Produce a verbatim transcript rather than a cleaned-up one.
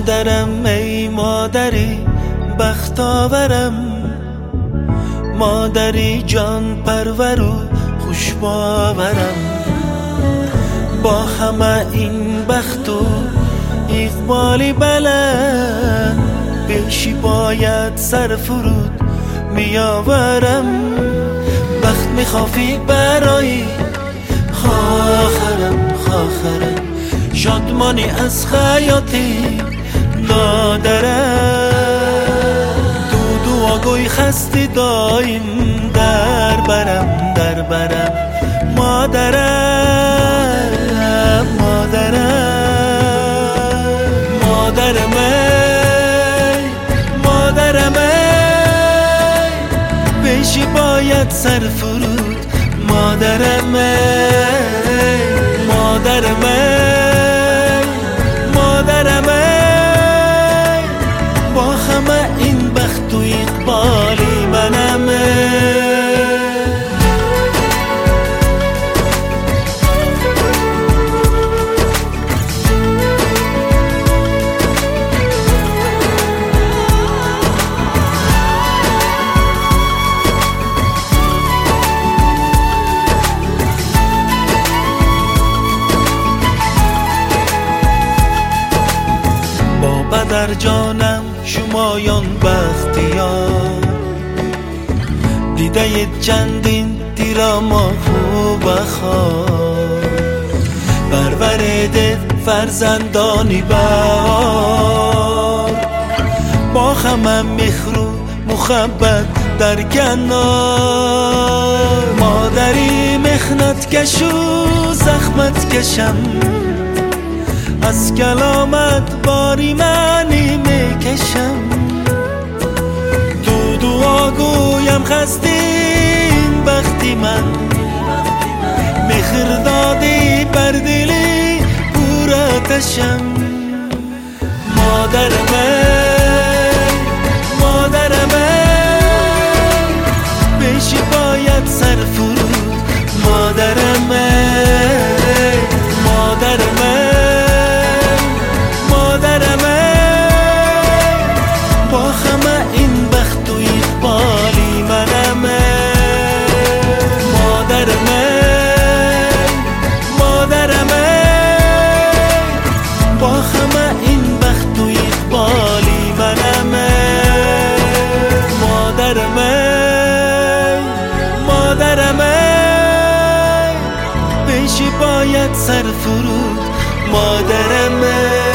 مادرم ای مادری بختاورم، مادری جان پرور و خوش باورم. با همه این بخت و اقبالی بلند، پیشی باید سر فرود میآورم. بخت میخوافی برای خواهرم خواهرم، شادمانی از خیاطی دادرم. دو دو آگوی خستی دایم در برم در برم، مادرم مادرم مادرم ای مادرم ای، پیشی باید سر فرود مادرم ای مادرم ای مادرم ای، با همه این بخت و اقبالی منم ای. در جانم شمایان بختیار، دیده چندین دیراما خوب خواه، پرورده فرزندانی بار. با همه مهر و محبت در کنار، مادری مخنت کش و زحمت کشم، از کلامت باری منی میکشم. دو دعا گویم خستین بختی من، مهر دادی بر دلی پر آتشم. مادرم ای مادرم ای، پیشی باید سر فرود مادرم ای مادرم ای مادرم ای، با همه این بخت و اقبالی منم ای. مادرم ای مادرم ای، با همه این بخت و اقبالی منم ای. مادرم ای مادرم ای، پیشی باید سر فرود مادرم ای.